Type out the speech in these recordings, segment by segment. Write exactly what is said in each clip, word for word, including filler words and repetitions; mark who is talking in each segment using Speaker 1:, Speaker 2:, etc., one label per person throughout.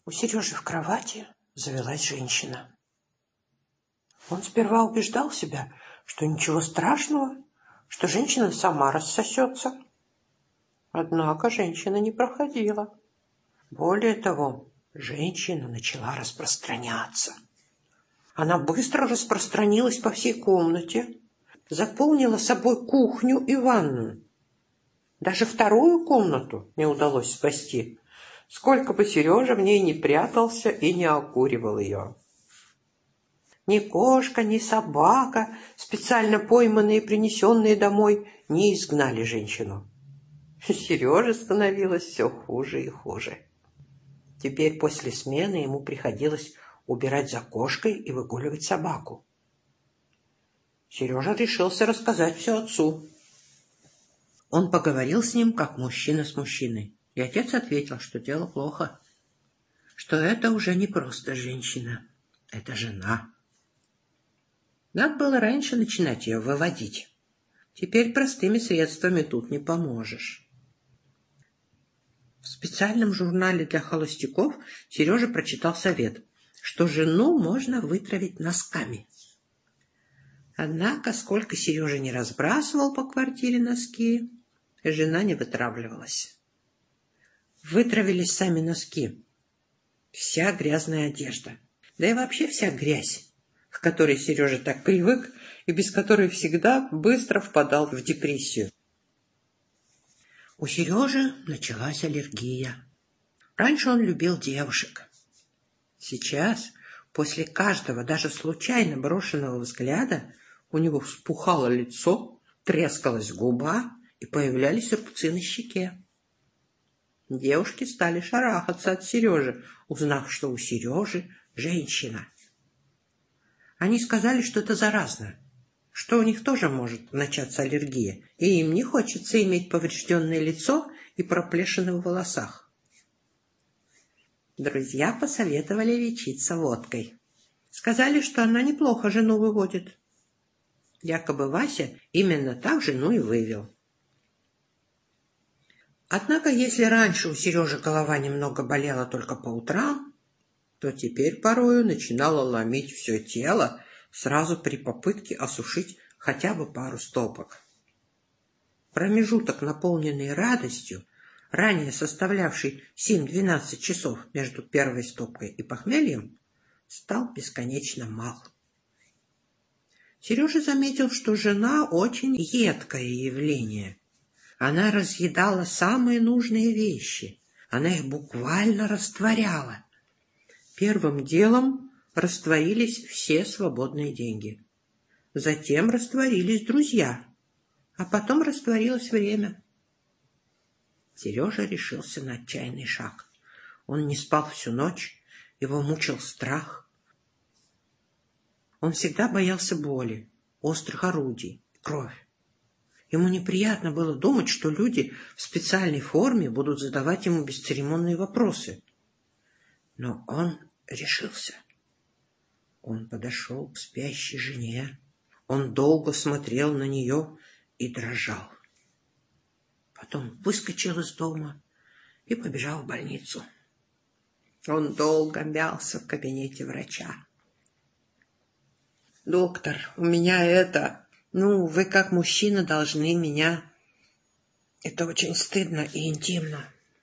Speaker 1: У Сережи в кровати завелась женщина. Он сперва убеждал себя, что ничего страшного, что женщина сама рассосется. Однако женщина не проходила. Более того, женщина начала распространяться. Она быстро распространилась по всей комнате, заполнила собой кухню и ванную. Даже вторую комнату не удалось спасти, сколько бы Сережа в ней не прятался и не окуривал ее. Ни кошка, ни собака, специально пойманные и принесенные домой, не изгнали женщину. Сереже становилось все хуже и хуже. Теперь после смены ему приходилось убирать за кошкой и выгуливать собаку. Сережа решился рассказать все отцу. Он поговорил с ним, как мужчина с мужчиной, и отец ответил, что дело плохо, что это уже не просто женщина, это жена. Надо было раньше начинать ее выводить. Теперь простыми средствами тут не поможешь. В специальном журнале для холостяков Сережа прочитал совет, что жену можно вытравить носками. Однако, сколько Сережа не разбрасывал по квартире носки, жена не вытравливалась. Вытравились сами носки. Вся грязная одежда. Да и вообще вся грязь, к которой Сережа так привык и без которой всегда быстро впадал в депрессию. У Сережи началась аллергия. Раньше он любил девушек. Сейчас, после каждого, даже случайно брошенного взгляда, у него вспухало лицо, трескалась губа и появлялись рубцы на щеке. Девушки стали шарахаться от Сережи, узнав, что у Сережи женщина. Они сказали, что это заразно, что у них тоже может начаться аллергия, и им не хочется иметь поврежденное лицо и проплешины в волосах. Друзья посоветовали лечиться водкой. Сказали, что она неплохо жену выводит. Якобы Вася именно так жену и вывел. Однако, если раньше у Сережи голова немного болела только по утрам, то теперь порою начинала ломить все тело сразу при попытке осушить хотя бы пару стопок. Промежуток, наполненный радостью, ранее составлявший семь-двенадцать часов между первой стопкой и похмельем, стал бесконечно мал. Сережа заметил, что жена очень едкое явление. Она разъедала самые нужные вещи. Она их буквально растворяла. Первым делом растворились все свободные деньги. Затем растворились друзья. А потом растворилось время. Сережа решился на отчаянный шаг. Он не спал всю ночь. Его мучил страх. Он всегда боялся боли, острых орудий, крови. Ему неприятно было думать, что люди в специальной форме будут задавать ему бесцеремонные вопросы. Но он решился. Он подошел к спящей жене. Он долго смотрел на нее и дрожал. Потом выскочил из дома и побежал в больницу. Он долго мялся в кабинете врача. «Доктор, у меня это... Ну, вы как мужчина должны меня... Это очень стыдно и интимно».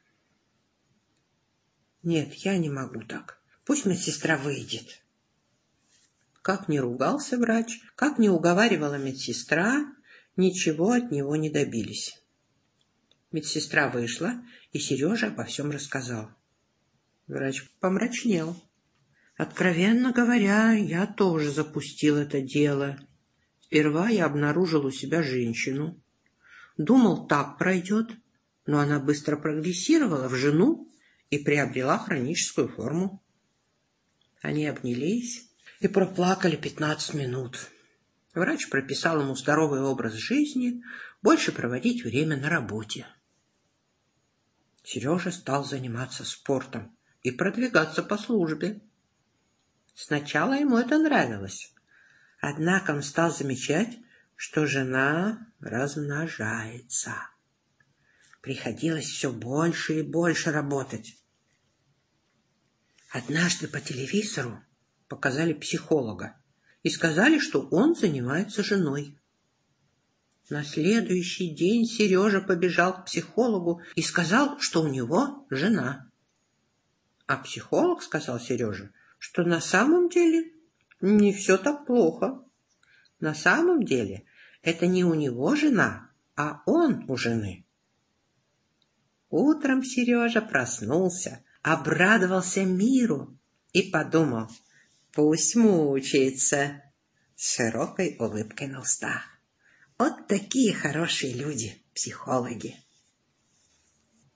Speaker 1: «Нет, я не могу так. Пусть медсестра выйдет». Как ни ругался врач, как ни уговаривала медсестра, ничего от него не добились. Медсестра вышла, и Сережа обо всем рассказал. Врач помрачнел. «Откровенно говоря, я тоже запустил это дело. Сперва я обнаружил у себя женщину. Думал, так пройдет, но она быстро прогрессировала в жену и приобрела хроническую форму». Они обнялись и проплакали пятнадцать минут. Врач прописал ему здоровый образ жизни, больше проводить время на работе. Сережа стал заниматься спортом и продвигаться по службе. Сначала ему это нравилось, однако он стал замечать, что жена размножается. Приходилось все больше и больше работать. Однажды по телевизору показали психолога и сказали, что он занимается женой. На следующий день Сережа побежал к психологу и сказал, что у него жена. А психолог сказал Сереже, что на самом деле не все так плохо. На самом деле это не у него жена, а он у жены. Утром Сережа проснулся, обрадовался миру и подумал: пусть мучается, с широкой улыбкой на устах. Вот такие хорошие люди, психологи.